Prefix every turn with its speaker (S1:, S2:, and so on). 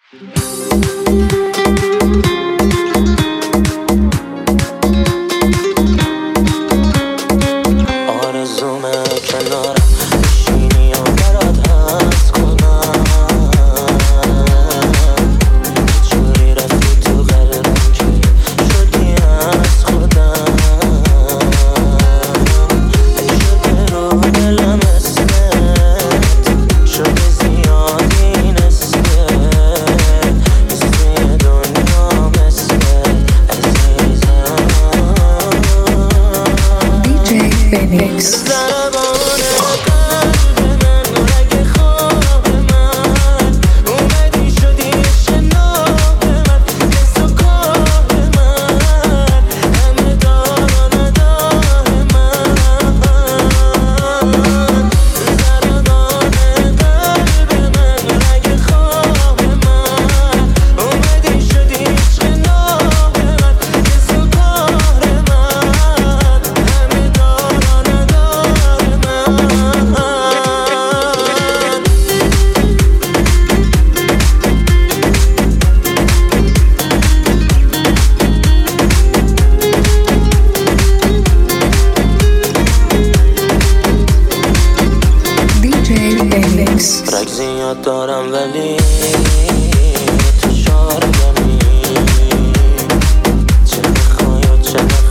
S1: آرزومه کنارم بشینی و برات هست کنم چوری رفتی تو قلبم که شدی از خودم ای شده رو دلم اسمت شده زیادی نسبت مثل دنیا مثل عزیزم
S2: DJ Phoenix.
S1: رگ زیاد دارم ولی تو شارگمی چه میخوای و چه نخوای